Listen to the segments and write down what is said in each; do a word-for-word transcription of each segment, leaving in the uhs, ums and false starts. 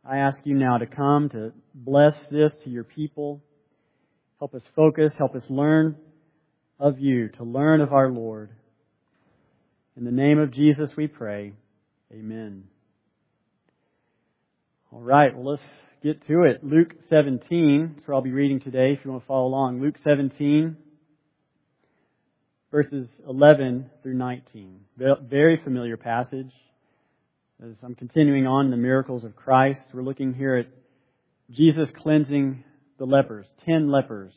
I ask you now to come to bless this to your people. Help us focus, help us learn of you, to learn of our Lord. In the name of Jesus we pray. Amen. All right, well, let's get to it. Luke seventeen, that's where I'll be reading today if you want to follow along. Luke seventeen, verses eleven through nineteen. Very familiar passage. As I'm continuing on the miracles of Christ, we're looking here at Jesus cleansing the lepers, ten lepers.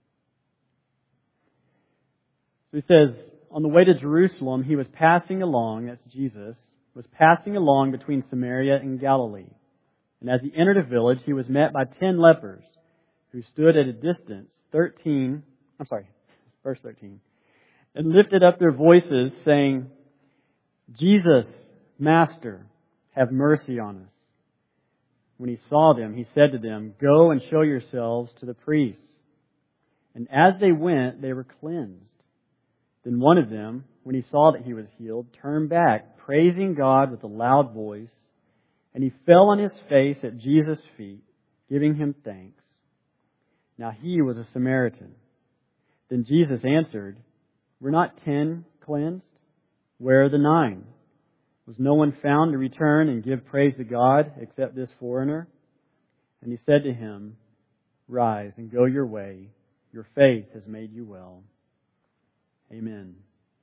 So he says, on the way to Jerusalem, he was passing along, that's Jesus, was passing along between Samaria and Galilee. And as he entered a village, he was met by ten lepers who stood at a distance, thirteen, I'm sorry, verse thirteen, and lifted up their voices, saying, Jesus, Master, have mercy on us. When he saw them, he said to them, go and show yourselves to the priests. And as they went, they were cleansed. Then one of them, when he saw that he was healed, turned back, praising God with a loud voice. And he fell on his face at Jesus' feet, giving him thanks. Now he was a Samaritan. Then Jesus answered, were not ten cleansed? Where are the nine? Was no one found to return and give praise to God except this foreigner? And he said to him, rise and go your way. Your faith has made you well. Amen.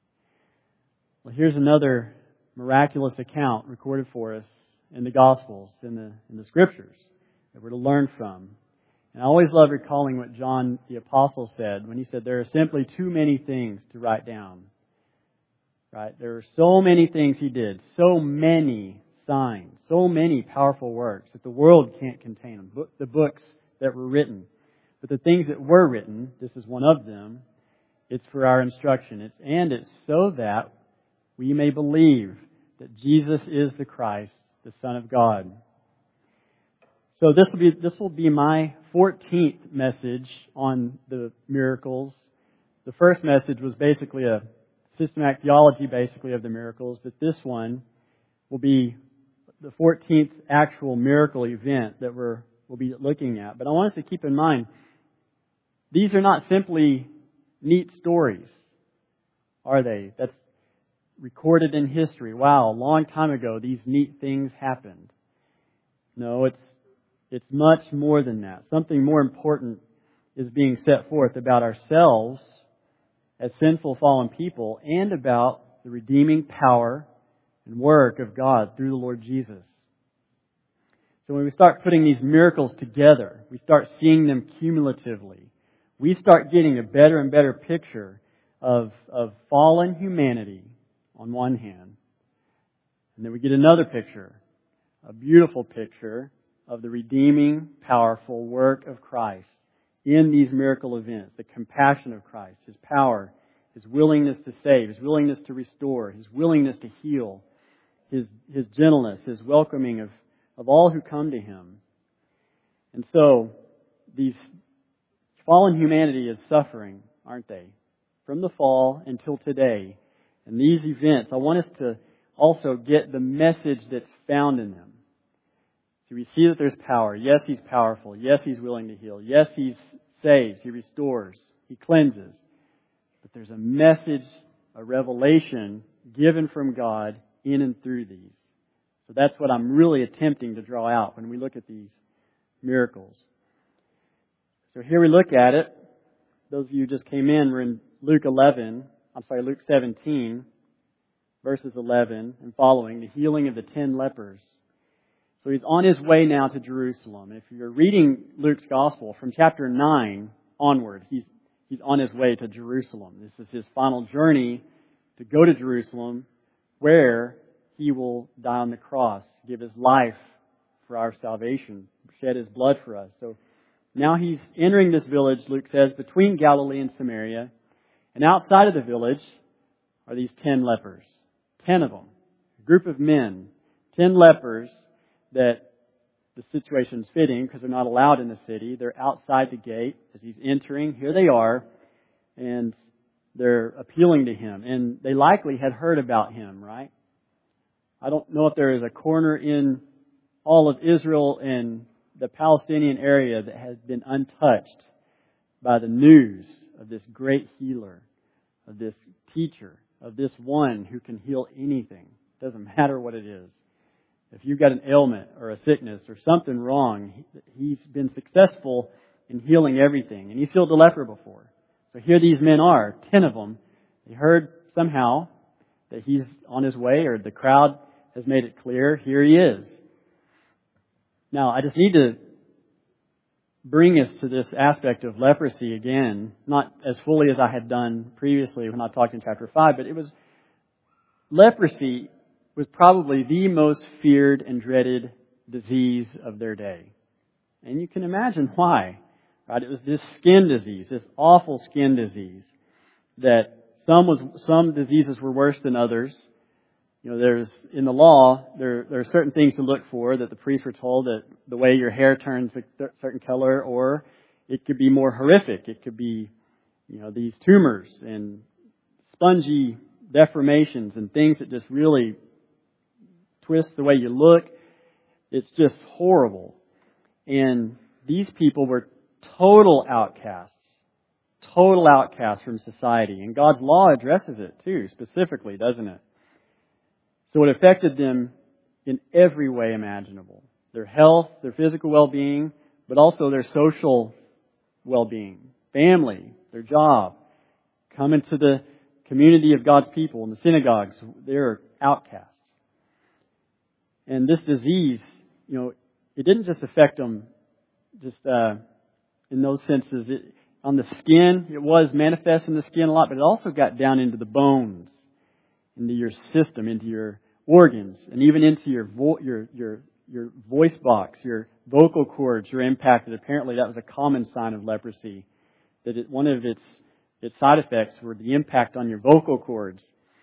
Well, here's another miraculous account recorded for us in the Gospels, in the in the Scriptures, that we're to learn from. And I always love recalling what John the Apostle said when he said there are simply too many things to write down. Right? There are so many things he did, so many signs, so many powerful works that the world can't contain them. The books that were written. But the things that were written, this is one of them, it's for our instruction. It's, and it's so that we may believe that Jesus is the Christ, the Son of God. So this will be this will be my fourteenth message on the miracles. The first message was basically a systematic theology, basically, of the miracles, but this one will be the fourteenth actual miracle event that we're we'll be looking at. But I want us to keep in mind, these are not simply neat stories, are they? That's recorded in history. Wow, a long time ago, these neat things happened. No, it's it's much more than that. Something more important is being set forth about ourselves as sinful, fallen people, and about the redeeming power and work of God through the Lord Jesus. So when we start putting these miracles together, we start seeing them cumulatively. We start getting a better and better picture of, of fallen humanity on one hand. And then we get another picture, a beautiful picture of the redeeming, powerful work of Christ in these miracle events, the compassion of Christ, His power, His willingness to save, His willingness to restore, His willingness to heal, His His gentleness, His welcoming of, of all who come to Him. And so, these fallen humanity is suffering, aren't they? From the fall until today. And these events, I want us to also get the message that's found in them. So we see that there's power. Yes, He's powerful. Yes, He's willing to heal. Yes, He saves. He restores. He cleanses. But there's a message, a revelation given from God in and through these. So that's what I'm really attempting to draw out when we look at these miracles. So here we look at it. Those of you who just came in, we're in Luke eleven. I'm sorry, Luke seventeen, verses eleven and following, the healing of the ten lepers. So he's on his way now to Jerusalem. If you're reading Luke's Gospel from chapter nine onward, he's he's on his way to Jerusalem. This is his final journey to go to Jerusalem, where he will die on the cross, give his life for our salvation, shed his blood for us. So now he's entering this village, Luke says, between Galilee and Samaria. And outside of the village are these ten lepers. Ten of them. A group of men. Ten lepers that the situation's fitting because they're not allowed in the city. They're outside the gate as he's entering. Here they are. And they're appealing to him. And they likely had heard about him, right? I don't know if there is a corner in all of Israel and the Palestinian area that has been untouched by the news of this great healer, of this teacher, of this one who can heal anything. Doesn't matter what it is. If you've got an ailment or a sickness or something wrong, he's been successful in healing everything. And he's healed the leper before. So here these men are, ten of them. They heard somehow that he's on his way, or the crowd has made it clear, here he is. Now, I just need to bring us to this aspect of leprosy again, not as fully as I had done previously when I talked in chapter five, but it was, leprosy was probably the most feared and dreaded disease of their day. And you can imagine why, right? It was this skin disease, this awful skin disease that some was, some diseases were worse than others. You know, there's, in the law, there, there are certain things to look for that the priests were told, that the way your hair turns a certain color, or it could be more horrific. It could be, you know, these tumors and spongy deformations and things that just really twist the way you look. It's just horrible. And these people were total outcasts. Total outcasts from society. And God's law addresses it too, specifically, doesn't it? So it affected them in every way imaginable. Their health, their physical well-being, but also their social well-being, family, their job, coming to the community of God's people in the synagogues. They're outcasts. And this disease, you know, it didn't just affect them just uh, in those senses. It, on the skin, it was manifest in the skin a lot, but it also got down into the bones, into your system, into your organs, and even into your vo- your your your voice box, your vocal cords are impacted. Apparently, that was a common sign of leprosy. That it, one of its its side effects were the impact on your vocal cords.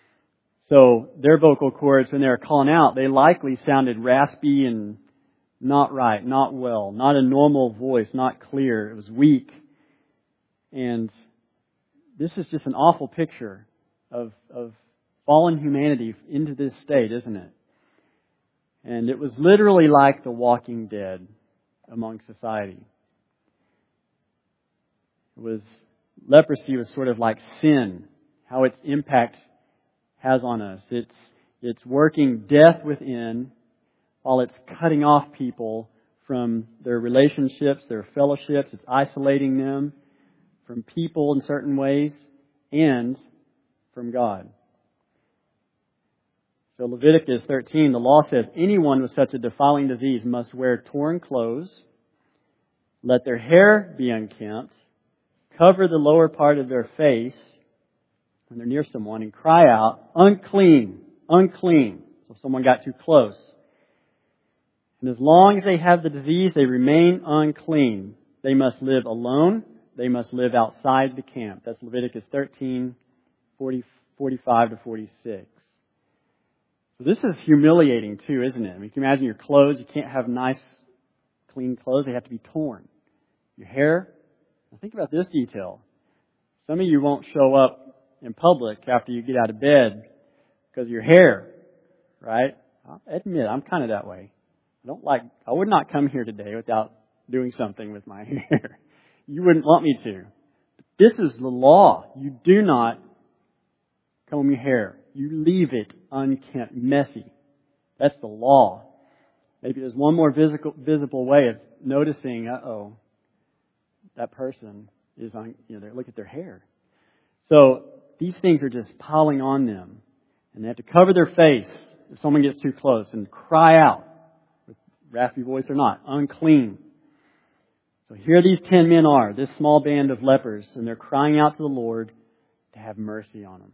So their vocal cords, when they were calling out, they likely sounded raspy and not right, not well, not a normal voice, not clear. It was weak. And this is just an awful picture of of fallen humanity into this state, isn't it? And it was literally like the Walking Dead among society. It was, leprosy was sort of like sin, how its impact has on us. It's, it's working death within while it's cutting off people from their relationships, their fellowships. It's isolating them from people in certain ways and from God. So Leviticus thirteen, the law says, anyone with such a defiling disease must wear torn clothes, let their hair be unkempt, cover the lower part of their face when they're near someone, and cry out, unclean, unclean. So if someone got too close. And as long as they have the disease, they remain unclean. They must live alone. They must live outside the camp. That's Leviticus thirteen, forty, forty-five to forty-six. So this is humiliating too, isn't it? I mean, you can imagine your clothes. You can't have nice, clean clothes. They have to be torn. Your hair. Now think about this detail. Some of you won't show up in public after you get out of bed because of your hair, right? I'll admit, I'm kind of that way. I don't like, I would not come here today without doing something with my hair. You wouldn't want me to. This is the law. You do not comb your hair. You leave it unkempt, messy. That's the law. Maybe there's one more visible, visible way of noticing, uh-oh, that person is on, you know, look at their hair. So these things are just piling on them. And they have to cover their face if someone gets too close and cry out, with raspy voice or not, unclean. So here these ten men are, this small band of lepers, and they're crying out to the Lord to have mercy on them.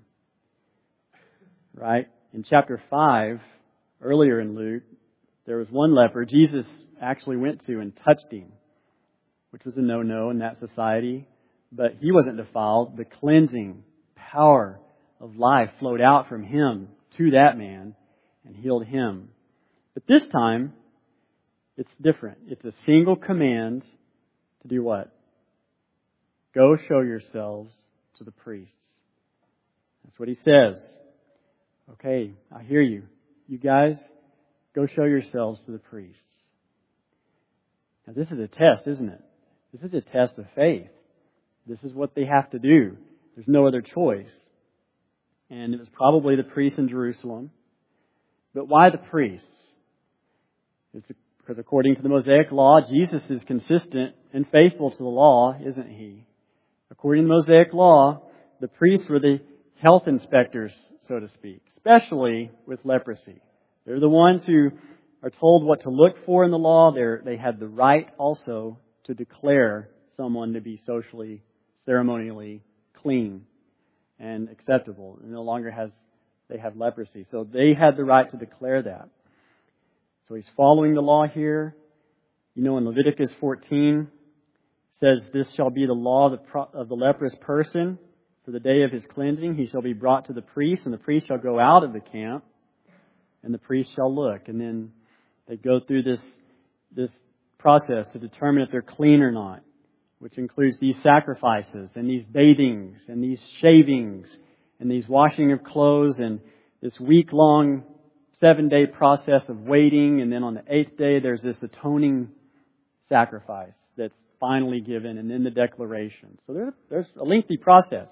Right? In chapter five, earlier in Luke, there was one leper Jesus actually went to and touched him, which was a no-no in that society. But he wasn't defiled. The cleansing power of life flowed out from him to that man and healed him. But this time, it's different. It's a single command to do what? Go show yourselves to the priests. That's what he says. Okay, I hear you. You guys, go show yourselves to the priests. Now, this is a test, isn't it? This is a test of faith. This is what they have to do. There's no other choice. And it was probably the priests in Jerusalem. But why the priests? It's because according to the Mosaic Law, Jesus is consistent and faithful to the law, isn't He? According to the Mosaic Law, the priests were the health inspectors, so to speak, especially with leprosy. They're the ones who are told what to look for in the law. They're, they had the right also to declare someone to be socially, ceremonially clean and acceptable. And no longer has they have leprosy. So they had the right to declare that. So he's following the law here. You know, in Leviticus fourteen, it says, "This shall be the law of the, pro- of the leprous person. For the day of his cleansing, he shall be brought to the priest, and the priest shall go out of the camp, and the priest shall look." And then they go through this, this process to determine if they're clean or not, which includes these sacrifices and these bathings and these shavings and these washing of clothes and this week-long seven-day process of waiting. And then on the eighth day, there's this atoning sacrifice that's finally given, and then the declaration. So there, there's a lengthy process.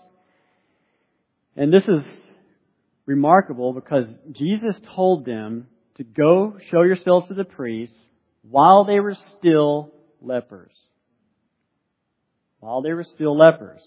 And this is remarkable because Jesus told them to go show yourselves to the priests while they were still lepers. While they were still lepers.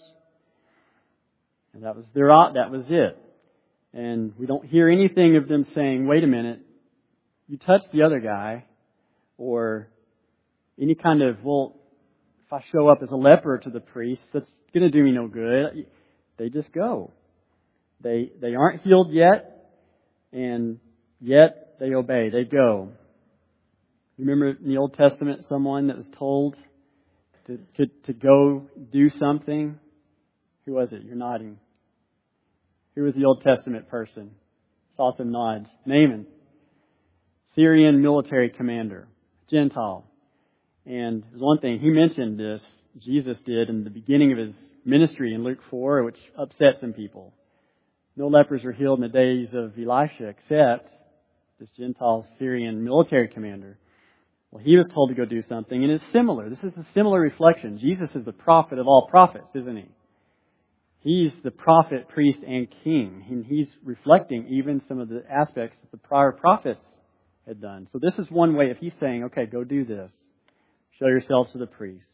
And that was their, that was it. And we don't hear anything of them saying, "Wait a minute, you touched the other guy," or any kind of, "Well, if I show up as a leper to the priest, that's going to do me no good." They just go. They they aren't healed yet, and yet they obey. They go. You remember in the Old Testament someone that was told to, to, to go do something? Who was it? You're nodding. Who was the Old Testament person? Saw some nods. Naaman. Syrian military commander. Gentile. And there's one thing, he mentioned this, Jesus did in the beginning of His ministry in Luke four, which upset some people. No lepers were healed in the days of Elisha except this Gentile Syrian military commander. Well, he was told to go do something, and it's similar. This is a similar reflection. Jesus is the prophet of all prophets, isn't He? He's the prophet, priest, and king. And He's reflecting even some of the aspects that the prior prophets had done. So this is one way if He's saying, okay, go do this. Show yourselves to the priests.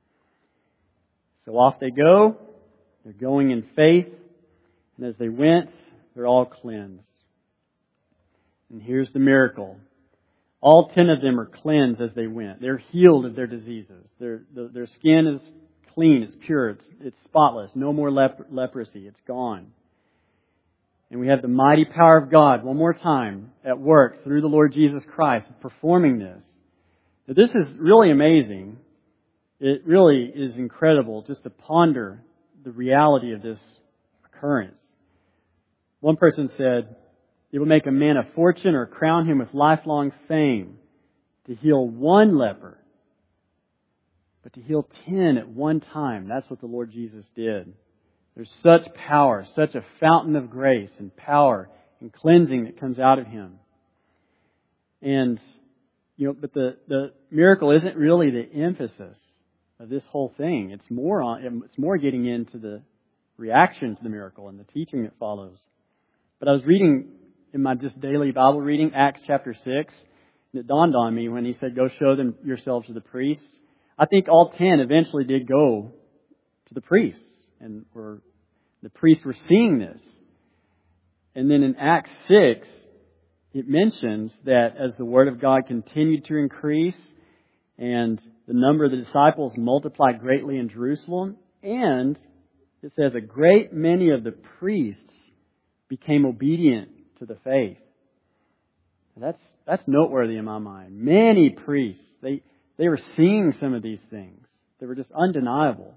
So off they go. They're going in faith. And as they went, they're all cleansed. And here's the miracle. All ten of them are cleansed as they went. They're healed of their diseases. Their, their, their skin is clean, it's pure, it's, it's spotless. No more lep- leprosy. It's gone. And we have the mighty power of God, one more time, at work through the Lord Jesus Christ, performing this. Now, this is really amazing. It really is incredible just to ponder the reality of this occurrence. One person said, "It will make a man a fortune or crown him with lifelong fame to heal one leper. But to heal ten at one time," that's what the Lord Jesus did. There's such power, such a fountain of grace and power and cleansing that comes out of Him. And, you know, but the, the miracle isn't really the emphasis of this whole thing. It's more on, it's more getting into the reaction to the miracle and the teaching that follows. But I was reading in my just daily Bible reading, Acts chapter six, and it dawned on me when He said, "Go show them yourselves to the priests." I think all ten eventually did go to the priests, and were the priests were seeing this. And then in Acts six, it mentions that as the Word of God continued to increase, and the number of the disciples multiplied greatly in Jerusalem, and it says a great many of the priests became obedient to the faith. That's that's noteworthy in my mind. Many priests, they they were seeing some of these things. They were just undeniable.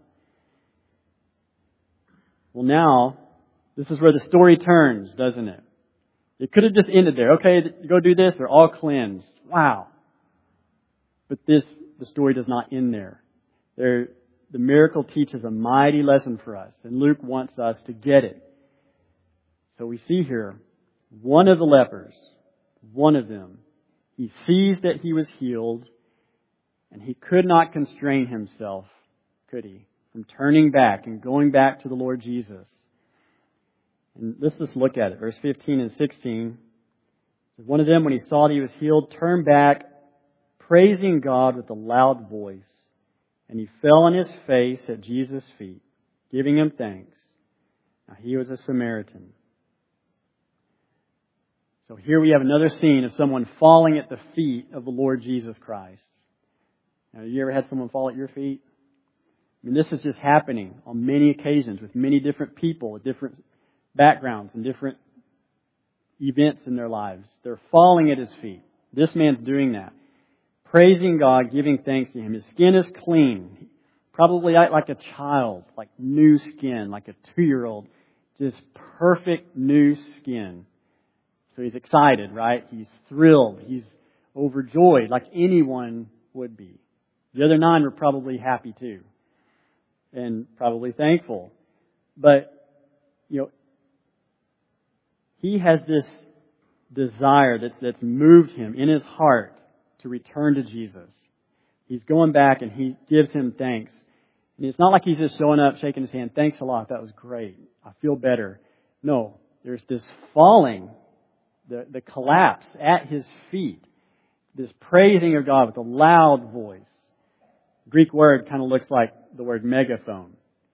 Well, now, this is where the story turns, doesn't it? It could have just ended there. Okay, go do this. They're all cleansed. Wow. But this, the story does not end there. There, the miracle teaches a mighty lesson for us, and Luke wants us to get it. So we see here, one of the lepers, one of them, he sees that he was healed, And he could not constrain himself, could he, from turning back and going back to the Lord Jesus. And let's just look at it. Verse fifteen and sixteen. One of them, when he saw that he was healed, turned back, praising God with a loud voice. And he fell on his face at Jesus' feet, giving him thanks. Now he was a Samaritan. So here we have another scene of someone falling at the feet of the Lord Jesus Christ. Now, have you ever had someone fall at your feet? I mean, this is just happening on many occasions with many different people with different backgrounds and different events in their lives. They're falling at his feet. This man's doing that. Praising God, giving thanks to Him. His skin is clean. Probably like a child, like new skin, like a two-year-old. Just perfect new skin. So he's excited, right? He's thrilled. He's overjoyed, like anyone would be. The other nine were probably happy too. And probably thankful. But, you know, he has this desire that's, that's moved him in his heart to return to Jesus. He's going back and he gives Him thanks. And it's not like he's just showing up, shaking his hand. Thanks a lot. That was great. I feel better. No, there's this falling, the, the collapse at His feet. This praising of God with a loud voice. Greek word kind of looks like the word megaphone.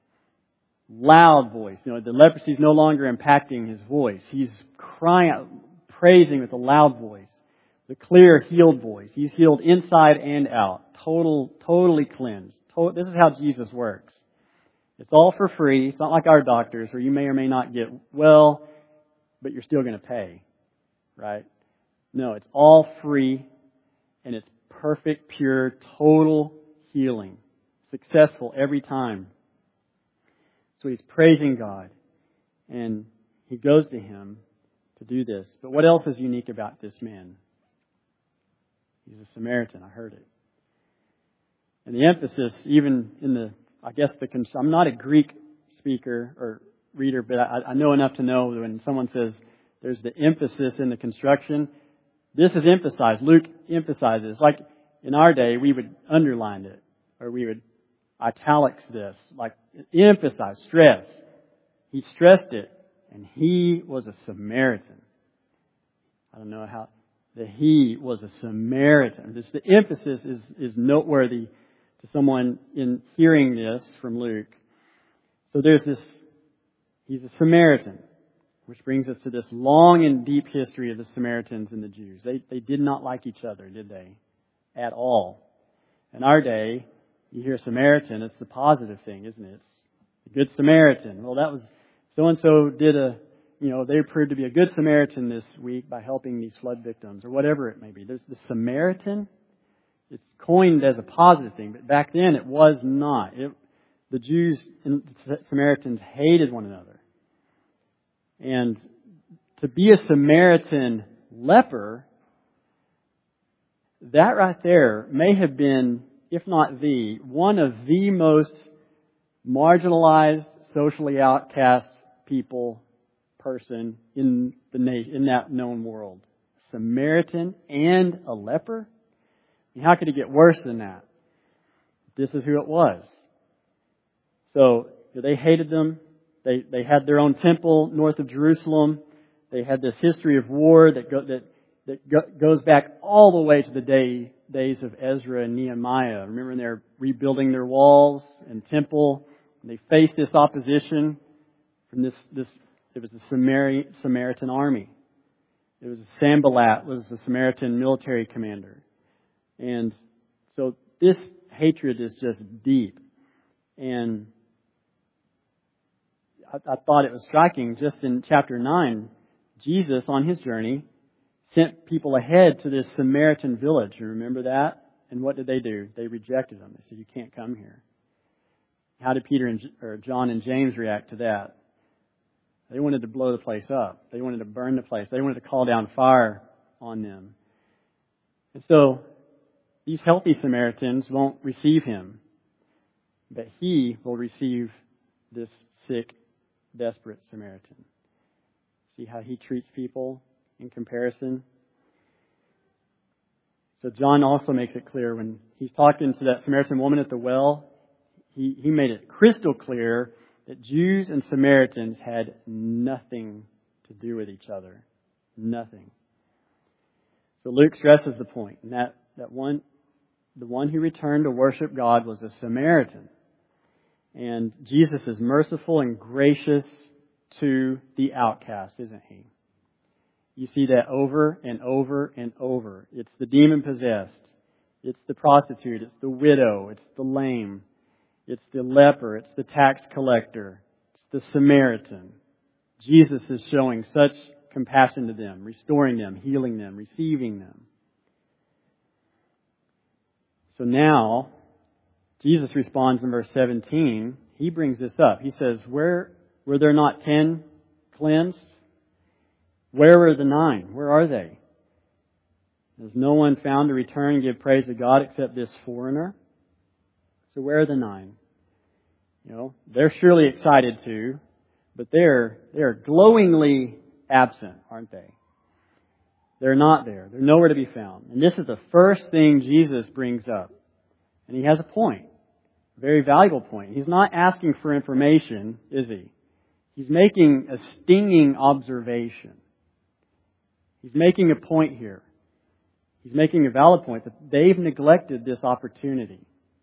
Loud voice. You know, the leprosy is no longer impacting his voice. He's crying out, praising with a loud voice. The clear, healed voice. He's healed inside and out. Total, totally cleansed. This is how Jesus works. It's all for free. It's not like our doctors where you may or may not get well, but you're still going to pay. Right? No, it's all free and it's perfect, pure, total healing. Successful every time. So he's praising God. And he goes to Him to do this. But what else is unique about this man? He's a Samaritan. I heard it. And the emphasis, even in the, I guess the, I'm not a Greek speaker or reader, but I, I know enough to know when someone says there's the emphasis in the construction, this is emphasized. Luke emphasizes. Like in our day, we would underline it, or we would italics this, like emphasize, stress. He stressed it, and he was a Samaritan. I don't know how, that he was a Samaritan. This, the emphasis is, is noteworthy to someone in hearing this from Luke. So there's this, he's a Samaritan, which brings us to this long and deep history of the Samaritans and the Jews. They, they did not like each other, did they? At all. In our day, you hear Samaritan, it's a positive thing, isn't it? It's a good Samaritan. Well, that was, so-and-so did a, you know, they proved to be a good Samaritan this week by helping these flood victims, or whatever it may be. There's the Samaritan. It's coined as a positive thing, but back then it was not. It, the Jews and the Samaritans hated one another. And to be a Samaritan leper, that right there may have been, if not the, one of the most marginalized, socially outcast people, person in the nation, in that known world. Samaritan and a leper? I mean, how could it get worse than that? This is who it was. So they hated them. They they had their own temple north of Jerusalem. They had this history of war that go, that that go, goes back all the way to the day days of Ezra and Nehemiah. Remember when they're rebuilding their walls and temple, and they faced this opposition from this this. It was the Samari, Samaritan army. It was Sanballat was the Samaritan military commander. And so this hatred is just deep. And I, I thought it was striking just in chapter nine, Jesus on His journey sent people ahead to this Samaritan village. You remember that? And what did they do? They rejected them. They said, you can't come here. How did Peter and or John and James react to that? They wanted to blow the place up. They wanted to burn the place. They wanted to call down fire on them. And so these healthy Samaritans won't receive Him. But He will receive this sick, desperate Samaritan. See how He treats people in comparison? So John also makes it clear when he's talking to that Samaritan woman at the well, he, he made it crystal clear that Jews and Samaritans had nothing to do with each other. Nothing. So Luke stresses the point, and that, that one, the one who returned to worship God was a Samaritan. And Jesus is merciful and gracious to the outcast, isn't He? You see that over and over and over. It's the demon-possessed. It's the prostitute. It's the widow. It's the lame. It's the leper. It's the tax collector. It's the Samaritan. Jesus is showing such compassion to them, restoring them, healing them, receiving them. So now, Jesus responds in verse seventeen. He brings this up. He says, Where were there not ten cleansed? Where were the nine? Where are they? There's no one found to return and give praise to God except this foreigner. So where are the nine? You know, they're surely excited to, but they're they're glowingly absent, aren't they? They're not there. They're nowhere to be found. And this is the first thing Jesus brings up. And He has a point. A very valuable point. He's not asking for information, is He? He's making a stinging observation. He's making a point here. He's making a valid point that they've neglected this opportunity.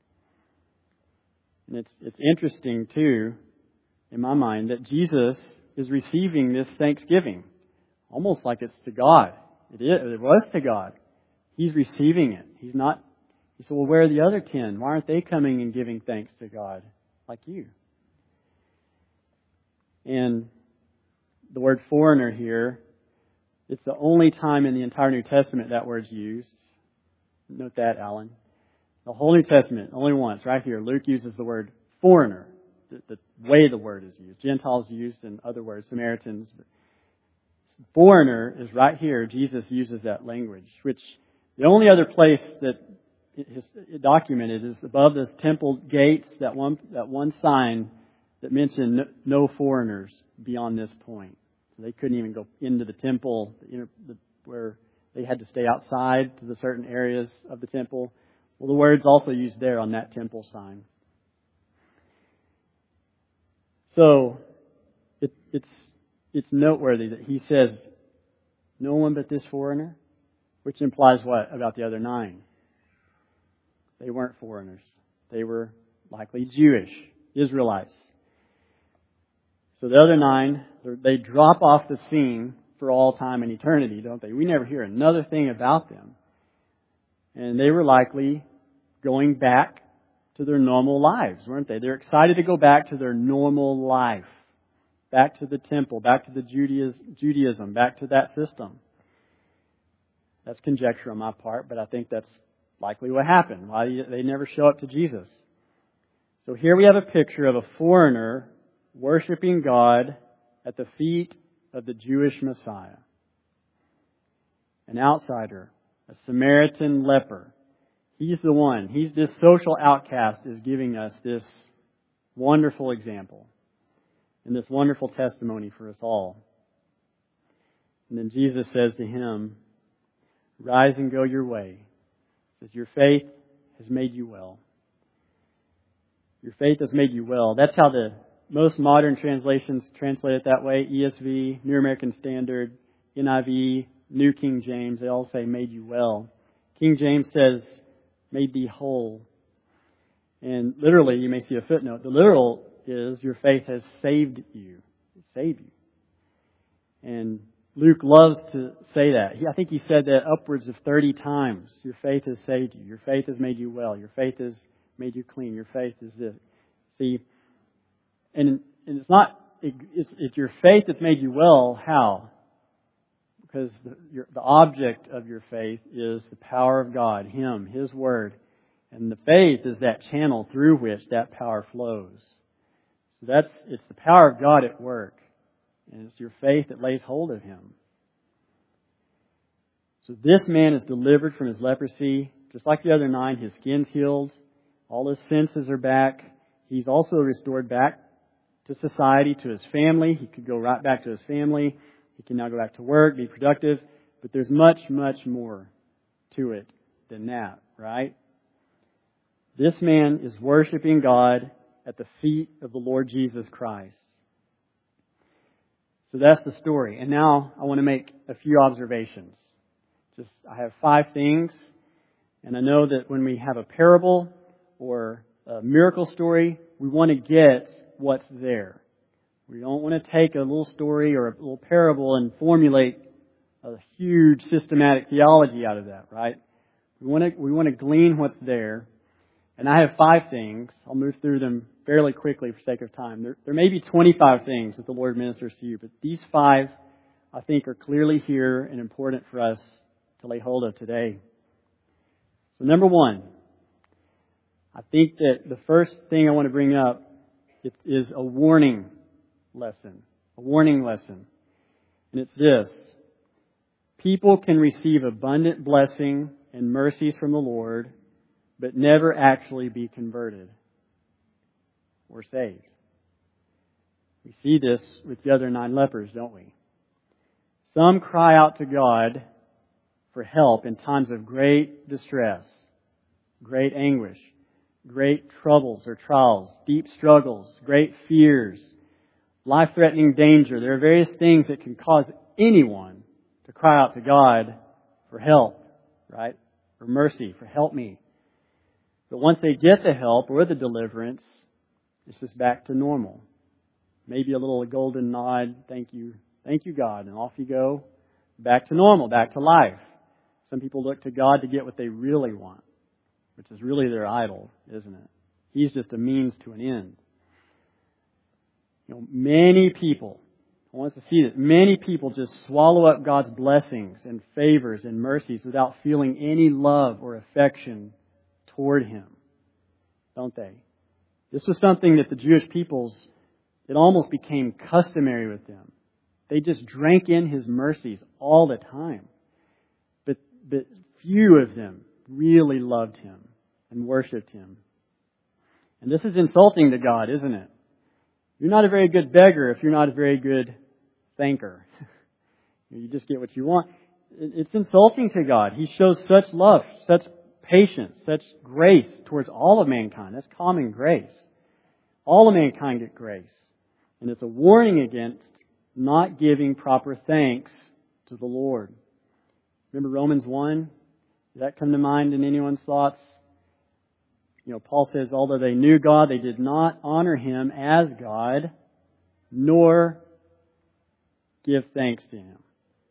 And it's it's interesting, too, in my mind, that Jesus is receiving this thanksgiving. Almost like it's to God. It is, it was to God. He's receiving it. He's not... He said, well, where are the other ten? Why aren't they coming and giving thanks to God like you? And the word foreigner here, it's the only time in the entire New Testament that word's used. Note that, Alan. The whole New Testament, only once, right here, Luke uses the word foreigner, the, the way the word is used. Gentiles used in other words, Samaritans. But foreigner is right here. Jesus uses that language, which the only other place that it is documented is above the temple gates, that one that one sign that mentioned no, no foreigners beyond this point. So they couldn't even go into the temple, you know, the, where they had to stay outside to the certain areas of the temple. Well, the word's also used there on that temple sign. So it, it's it's noteworthy that He says, no one but this foreigner, which implies what about the other nine? They weren't foreigners. They were likely Jewish, Israelites. So the other nine, they drop off the scene for all time and eternity, don't they? We never hear another thing about them. And they were likely going back to their normal lives, weren't they? They're excited to go back to their normal life. Back to the temple, back to the Judaism, back to that system. That's conjecture on my part, but I think that's likely what happened. Why they never show up to Jesus. So here we have a picture of a foreigner worshiping God at the feet of the Jewish Messiah. An outsider, a Samaritan leper. He's the one. He's this social outcast is giving us this wonderful example and this wonderful testimony for us all. And then Jesus says to him, rise and go your way. He says, your faith has made you well. Your faith has made you well. That's how the most modern translations translate it that way. E S V, New American Standard, N I V, New King James, they all say made you well. King James says made thee whole. And literally, you may see a footnote. The literal is your faith has saved you. It saved you. And Luke loves to say that. He, I think he said that upwards of thirty times. Your faith has saved you. Your faith has made you well. Your faith has made you clean. Your faith is this. See, and, and it's not, it, it's, it's your faith that's made you well. How? Because the, your, the object of your faith is the power of God, Him, His Word. And the faith is that channel through which that power flows. So that's, it's the power of God at work. And it's your faith that lays hold of Him. So this man is delivered from his leprosy. Just like the other nine, his skin's healed. All his senses are back. He's also restored back to society, to his family. He could go right back to his family. He can now go back to work, be productive. But there's much, much more to it than that, right? This man is worshiping God at the feet of the Lord Jesus Christ. So that's the story. And now I want to make a few observations. Just, I have five things. And I know that when we have a parable or a miracle story, we want to get what's there. We don't want to take a little story or a little parable and formulate a huge systematic theology out of that, right? We want to, we want to glean what's there. And I have five things. I'll move through them fairly quickly for sake of time. There, there may be twenty-five things that the Lord ministers to you, but these five, I think, are clearly here and important for us to lay hold of today. So number one, I think that the first thing I want to bring up is a warning lesson. A warning lesson. And it's this. People can receive abundant blessing and mercies from the Lord, but never actually be converted or saved. We see this with the other nine lepers, don't we? Some cry out to God for help in times of great distress, great anguish, great troubles or trials, deep struggles, great fears, life-threatening danger. There are various things that can cause anyone to cry out to God for help, right? For mercy, for help me. But once they get the help or the deliverance, it's just back to normal. Maybe a little golden nod, thank you, thank you God, and off you go, back to normal, back to life. Some people look to God to get what they really want, which is really their idol, isn't it? He's just a means to an end. You know, many people, I want us to see that many people just swallow up God's blessings and favors and mercies without feeling any love or affection toward Him, don't they? This was something that the Jewish peoples, it almost became customary with them. They just drank in His mercies all the time. But, but few of them really loved Him and worshipped Him. And this is insulting to God, isn't it? You're not a very good beggar if you're not a very good thanker. You just get what you want. It's insulting to God. He shows such love, such patience, such grace towards all of mankind. That's common grace. All of mankind get grace. And it's a warning against not giving proper thanks to the Lord. Remember Romans one? Does that come to mind in anyone's thoughts? You know, Paul says, although they knew God, they did not honor Him as God, nor give thanks to Him.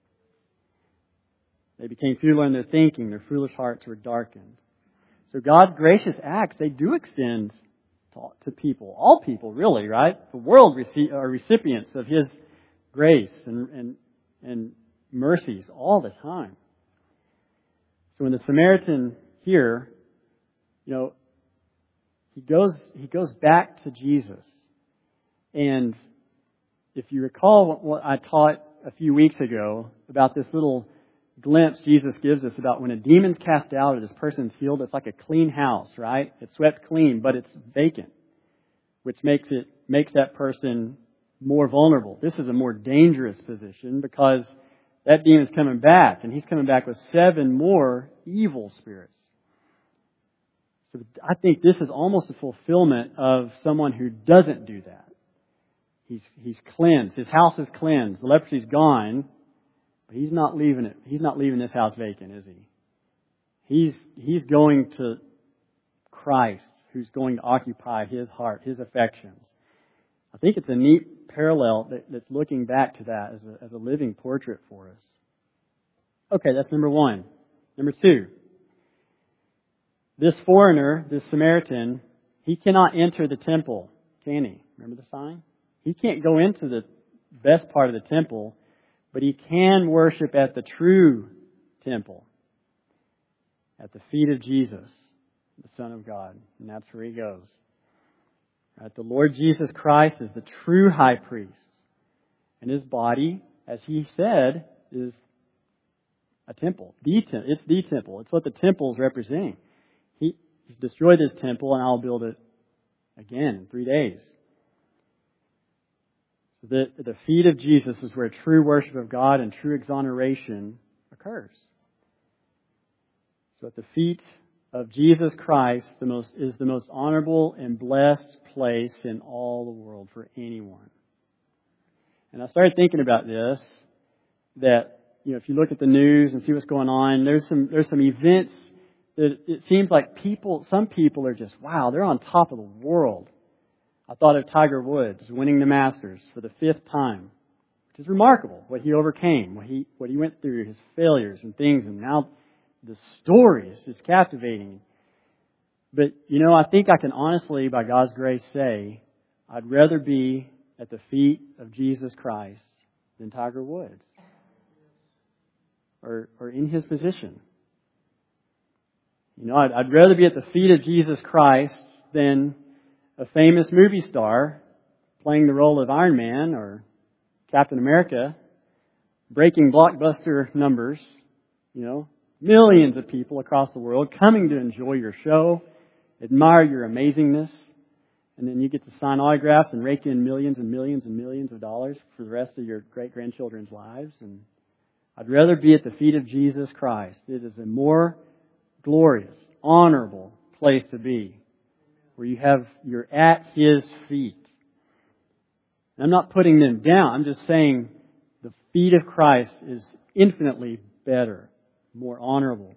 They became futile in their thinking. Their foolish hearts were darkened. So God's gracious acts, they do extend to, to people. All people, really, right? The world rece- are recipients of His grace and, and, and mercies all the time. So when the Samaritan here, you know, he goes, he goes back to Jesus. And if you recall what, what I taught a few weeks ago about this little glimpse Jesus gives us about when a demon's cast out or this person's healed, it's like a clean house, right? It's swept clean, but it's vacant, which makes it makes that person more vulnerable. This is a more dangerous position because that demon's coming back, and he's coming back with seven more evil spirits. So I think this is almost a fulfillment of someone who doesn't do that. He's he's cleansed. His house is cleansed. The leprosy's gone. But he's not leaving it. He's not leaving this house vacant, is he? He's he's going to Christ, who's going to occupy his heart, his affections. I think it's a neat parallel that, that's looking back to that as a, as a living portrait for us. Okay, that's number one. Number two. This foreigner, this Samaritan, he cannot enter the temple, can he? Remember the sign? He can't go into the best part of the temple, but he can worship at the true temple, at the feet of Jesus, the Son of God. And that's where he goes. Right? The Lord Jesus Christ is the true high priest. And His body, as He said, is a temple. The tem- it's the temple. It's what the temple is representing. He, he's destroyed this temple, and I'll build it again in three days. So the, the feet of Jesus is where true worship of God and true exoneration occurs. So at the feet of Jesus Christ the most is the most honorable and blessed place in all the world for anyone. And I started thinking about this, that, you know, if you look at the news and see what's going on, there's some there's some events that it seems like people, some people are just, wow, they're on top of the world. I thought of Tiger Woods winning the Masters for the fifth time, which is remarkable, what he overcame, what he what he went through, his failures and things, and now the story is just captivating. But, you know, I think I can honestly, by God's grace, say, I'd rather be at the feet of Jesus Christ than Tiger Woods, or or in his position. You know, I'd, I'd rather be at the feet of Jesus Christ than a famous movie star playing the role of Iron Man or Captain America, breaking blockbuster numbers, you know, millions of people across the world coming to enjoy your show, admire your amazingness, and then you get to sign autographs and rake in millions and millions and millions of dollars for the rest of your great-grandchildren's lives. And I'd rather be at the feet of Jesus Christ. It is a more glorious, honorable place to be, where you have, you're at His feet. And I'm not putting them down. I'm just saying the feet of Christ is infinitely better, more honorable.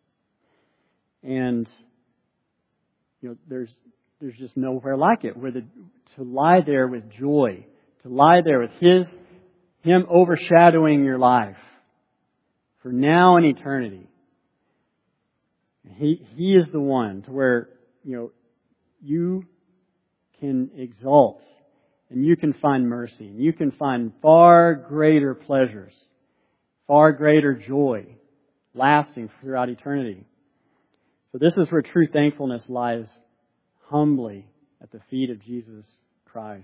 And, you know, there's there's just nowhere like it, where the, to lie there with joy, to lie there with His, Him overshadowing your life for now and eternity. He He is the one to where, you know, you can exalt and you can find mercy and you can find far greater pleasures, far greater joy, lasting throughout eternity. So this is where true thankfulness lies, humbly at the feet of Jesus Christ.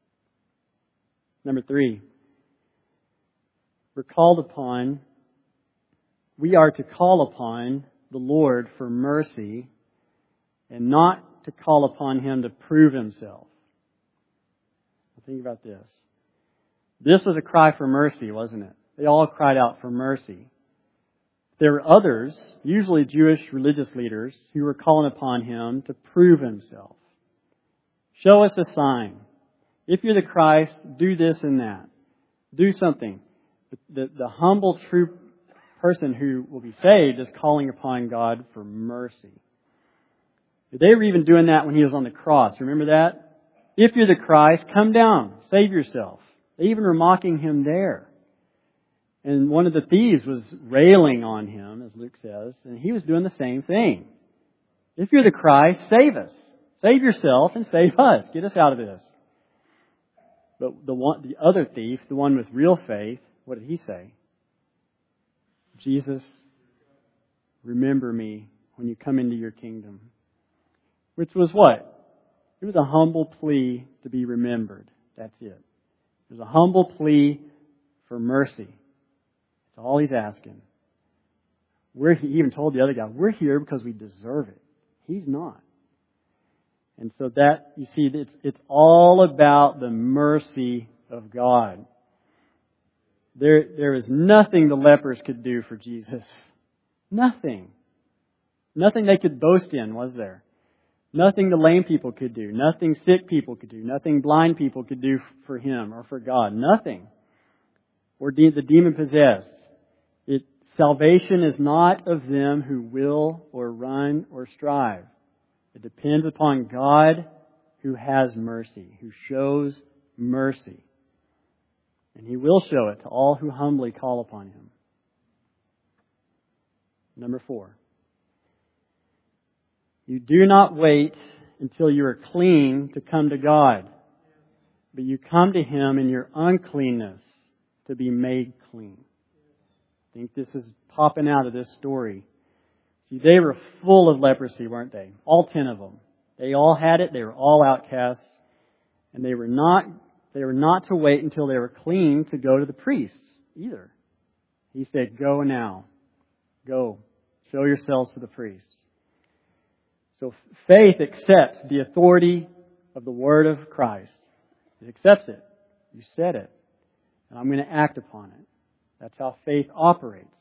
Number three, we're called upon, we are to call upon the Lord for mercy and not to call upon Him to prove Himself. Think about this. This was a cry for mercy, wasn't it? They all cried out for mercy. There were others, usually Jewish religious leaders, who were calling upon Him to prove Himself. Show us a sign. If you're the Christ, do this and that. Do something. The, the humble, true person who will be saved is calling upon God for mercy. They were even doing that when He was on the cross. Remember that? If you're the Christ, come down. Save yourself. They even were mocking Him there. And one of the thieves was railing on Him, as Luke says, and he was doing the same thing. If you're the Christ, save us. Save yourself and save us. Get us out of this. But the one, the other thief, the one with real faith, what did he say? Jesus, remember me when you come into your kingdom. Which was what? It was a humble plea to be remembered. That's it. It was a humble plea for mercy. That's all he's asking. We're, he even told the other guy, we're here because we deserve it. He's not. And so that, you see, it's, it's all about the mercy of God. There, there is nothing the lepers could do for Jesus. Nothing. Nothing they could boast in, was there? Nothing the lame people could do. Nothing sick people could do. Nothing blind people could do for Him or for God. Nothing. Or de- the demon-possessed. It, salvation is not of them who will or run or strive. It depends upon God who has mercy, who shows mercy. And He will show it to all who humbly call upon Him. Number four. You do not wait until you are clean to come to God, but you come to Him in your uncleanness to be made clean. I think this is popping out of this story. See, they were full of leprosy, weren't they? All ten of them. They all had it. They were all outcasts. And they were not, they were not to wait until they were clean to go to the priests either. He said, go now. Go. Show yourselves to the priests. So faith accepts the authority of the Word of Christ. It accepts it. You said it. And I'm going to act upon it. That's how faith operates.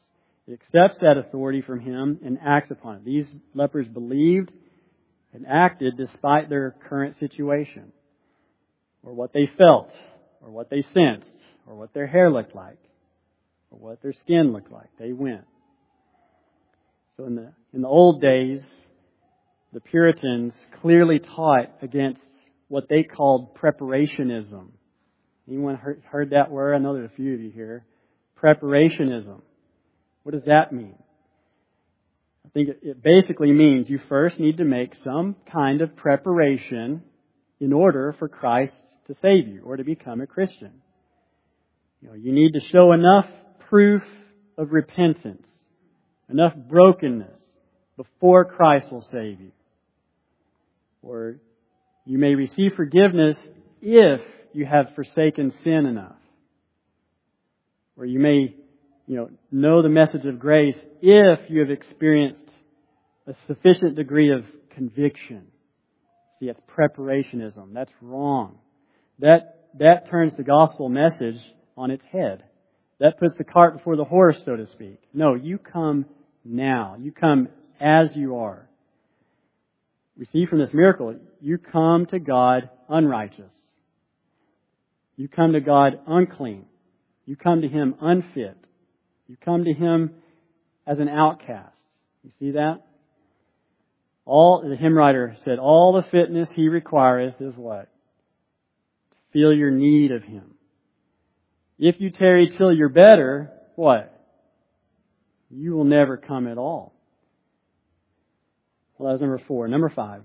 It accepts that authority from Him and acts upon it. These lepers believed and acted despite their current situation, or what they felt, or what they sensed, or what their hair looked like, or what their skin looked like. They went. So in the in the old days, the Puritans clearly taught against what they called preparationism. Anyone heard, heard that word? I know there's a few of you here. Preparationism. What does that mean? I think it, it basically means you first need to make some kind of preparation in order for Christ to save you or to become a Christian. You know, you need to show enough proof of repentance, enough brokenness before Christ will save you. Or you may receive forgiveness if you have forsaken sin enough. Or you may, you know, know the message of grace if you have experienced a sufficient degree of conviction. See, that's preparationism. That's wrong. That that turns the gospel message on its head. That puts the cart before the horse, so to speak. No, you come now. You come as you are. We see from this miracle, you come to God unrighteous. You come to God unclean. You come to Him unfit. You come to Him as an outcast. You see that? All the hymn writer said, all the fitness He requireth is what? To feel your need of Him. If you tarry till you're better, what? You will never come at all. Well, that was number four. Number five.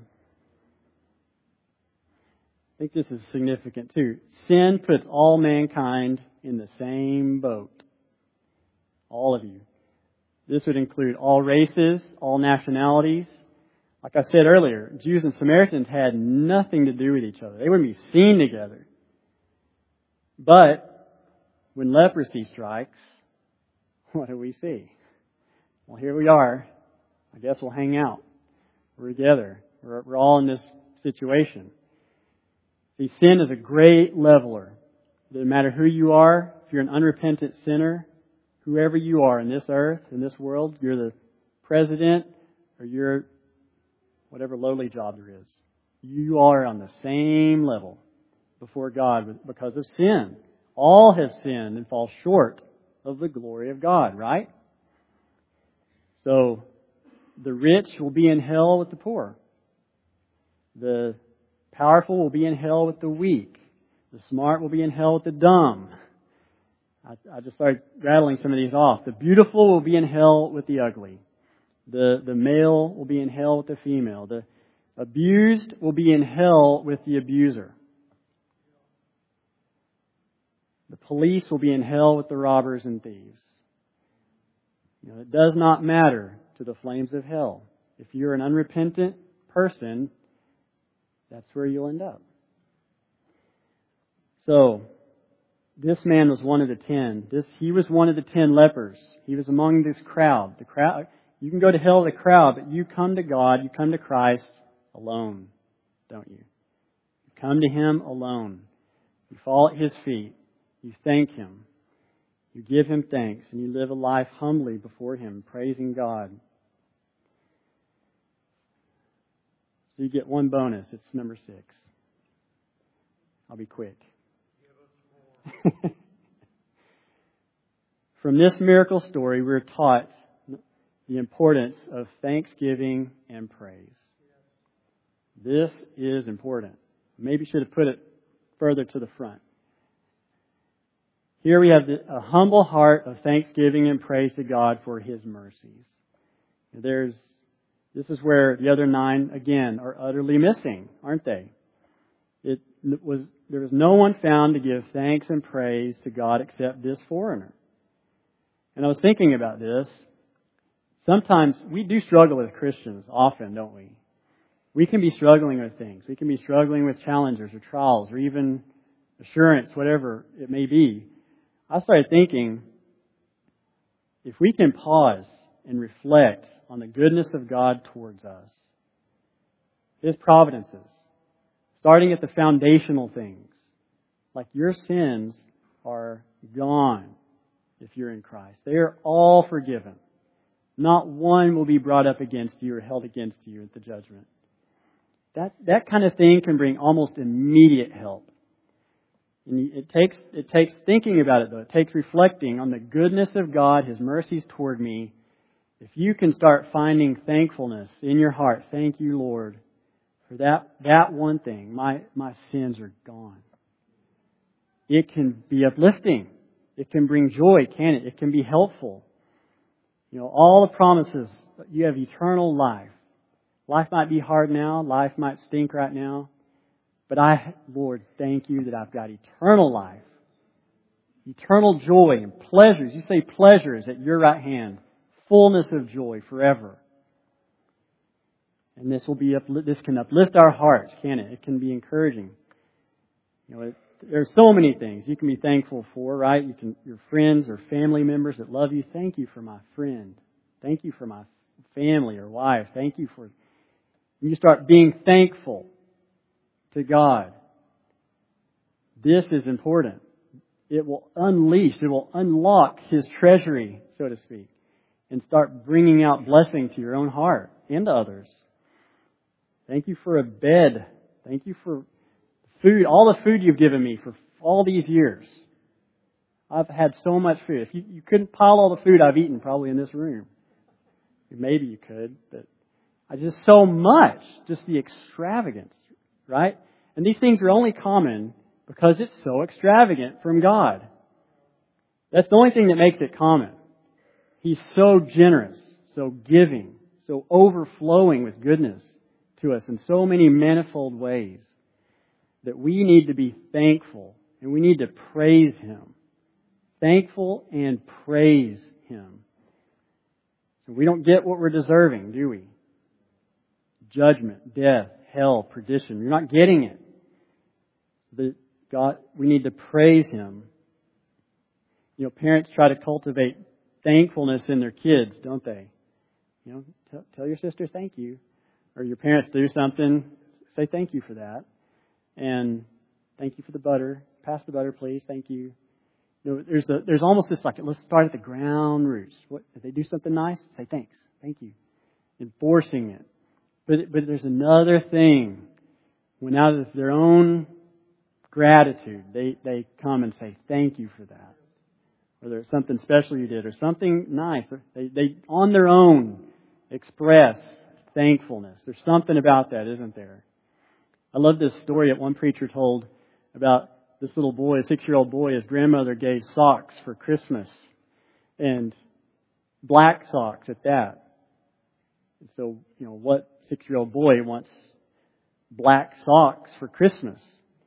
I think this is significant too. Sin puts all mankind in the same boat. All of you. This would include all races, all nationalities. Like I said earlier, Jews and Samaritans had nothing to do with each other. They wouldn't be seen together. But when leprosy strikes, what do we see? Well, here we are. I guess we'll hang out. We're together. We're, we're all in this situation. See, sin is a great leveler. It doesn't matter who you are. If you're an unrepentant sinner, whoever you are in this earth, in this world, you're the president or you're whatever lowly job there is. You are on the same level before God because of sin. All have sinned and fall short of the glory of God, right? So, the rich will be in hell with the poor. The powerful will be in hell with the weak. The smart will be in hell with the dumb. I, I just started rattling some of these off. The beautiful will be in hell with the ugly. The, the male will be in hell with the female. The abused will be in hell with the abuser. The police will be in hell with the robbers and thieves. You know, it does not matter to the flames of hell. If you're an unrepentant person, that's where you'll end up. So, this man was one of the ten. This he was one of the ten lepers. He was among this crowd. The crowd. You can go to hell with a crowd, but you come to God, you come to Christ alone, don't you? You come to Him alone. You fall at His feet. You thank Him. You give Him thanks, and you live a life humbly before Him, praising God. So you get one bonus. It's number six. I'll be quick. From this miracle story, we're taught the importance of thanksgiving and praise. This is important. Maybe should have put it further to the front. Here we have a humble heart of thanksgiving and praise to God for His mercies. There's, this is where the other nine, again, are utterly missing, aren't they? It was, there was no one found to give thanks and praise to God except this foreigner. And I was thinking about this. Sometimes we do struggle as Christians, often, don't we? We can be struggling with things. We can be struggling with challenges or trials or even assurance, whatever it may be. I started thinking, if we can pause and reflect on the goodness of God towards us, His providences, starting at the foundational things, like your sins are gone if you're in Christ. They are all forgiven. Not one will be brought up against you or held against you at the judgment. That that kind of thing can bring almost immediate help. And it takes it takes thinking about it though. It takes reflecting on the goodness of God, His mercies toward me. If you can start finding thankfulness in your heart, thank you, Lord, for that that one thing. My my sins are gone. It can be uplifting. It can bring joy, can it? It can be helpful. You know, all the promises, you have eternal life. Life might be hard now. Life might stink right now. But I, Lord, thank you that I've got eternal life. Eternal joy and pleasures. You say pleasures at your right hand. Fullness of joy forever. And this will be, this can uplift our hearts, can it? It can be encouraging. You know, it, there's so many things you can be thankful for, right? You can, your friends or family members that love you. Thank you for my friend. Thank you for my family or wife. Thank you for... You start being thankful to God. This is important. It will unleash, it will unlock His treasury, so to speak, and start bringing out blessing to your own heart and to others. Thank you for a bed. Thank you for food, all the food you've given me for all these years. I've had so much food. If you, you couldn't pile all the food I've eaten probably in this room. Maybe you could, but I just so much, just the extravagance, right? And these things are only common because it's so extravagant from God. That's the only thing that makes it common. He's so generous, so giving, so overflowing with goodness to us in so many manifold ways that we need to be thankful and we need to praise Him. Thankful and praise Him. So we don't get what we're deserving, do we? Judgment, death, hell, perdition. You're not getting it. The God, we need to praise Him. You know, parents try to cultivate thankfulness in their kids, don't they? You know, tell, tell your sister thank you. Or your parents do something, say thank you for that. And thank you for the butter. Pass the butter, please. Thank you. You know, there's the, there's almost this like, let's start at the ground roots. What, if they do something nice, say thanks. Thank you. Enforcing it. But, but there's another thing. When out of their own gratitude, they, they come and say thank you for that. Or there's something special you did or something nice. They, they on their own express thankfulness. There's something about that, isn't there? I love this story that one preacher told about this little boy, a six-year-old boy. His grandmother gave socks for Christmas. And black socks at that. And so, you know, what six-year-old boy wants black socks for Christmas?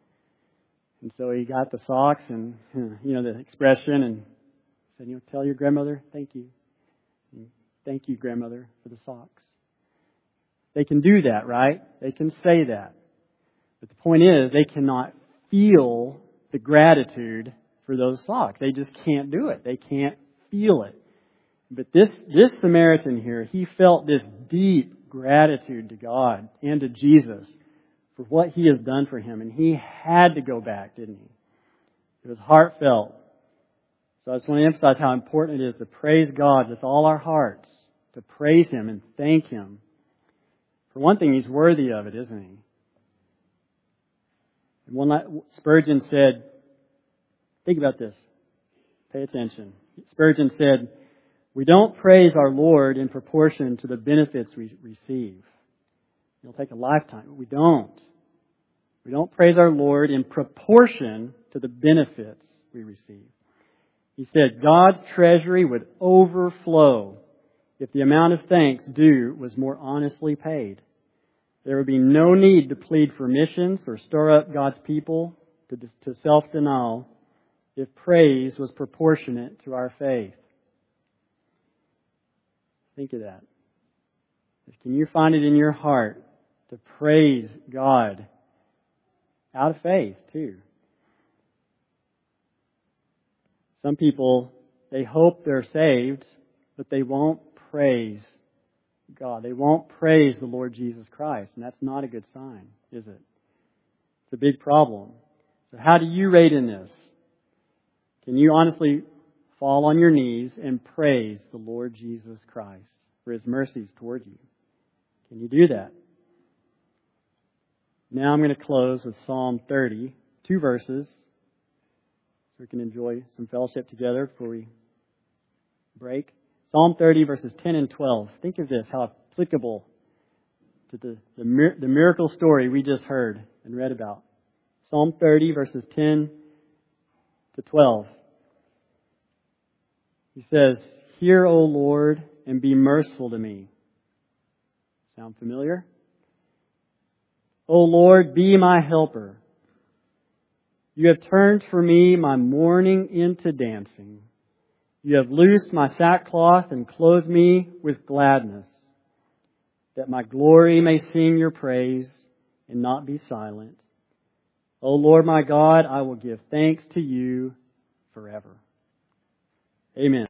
And so he got the socks and, you know, the expression and said, you know, tell your grandmother, thank you. And thank you, grandmother, for the socks. They can do that, right? They can say that. But the point is, they cannot feel the gratitude for those socks. They just can't do it. They can't feel it. But this, this Samaritan here, he felt this deep gratitude to God and to Jesus for what He has done for him. And he had to go back, didn't he? It was heartfelt. So I just want to emphasize how important it is to praise God with all our hearts, to praise Him and thank Him. For one thing, He's worthy of it, isn't He? And one night, Spurgeon said, think about this. Pay attention. Spurgeon said, we don't praise our Lord in proportion to the benefits we receive. It'll take a lifetime. We don't. We don't praise our Lord in proportion to the benefits we receive. He said, God's treasury would overflow if the amount of thanks due was more honestly paid. There would be no need to plead for missions or stir up God's people to, to self-denial if praise was proportionate to our faith. Think of that. Can you find it in your heart to praise God out of faith too? Some people, they hope they're saved, but they won't praise God. They won't praise the Lord Jesus Christ. And that's not a good sign, is it? It's a big problem. So how do you rate in this? Can you honestly fall on your knees and praise the Lord Jesus Christ? for His mercies toward you. Can you do that? Now I'm going to close with Psalm thirty, two verses, so we can enjoy some fellowship together before we break. Psalm thirty, verses ten and twelve. Think of this, how applicable to the, the, the miracle story we just heard and read about. Psalm thirty, verses ten to twelve. He says, "Hear, O Lord, and be merciful to me." Sound familiar? "O Lord, be my helper. You have turned for me my mourning into dancing. You have loosed my sackcloth and clothed me with gladness, that my glory may sing your praise and not be silent. O Lord my God, I will give thanks to you forever." Amen.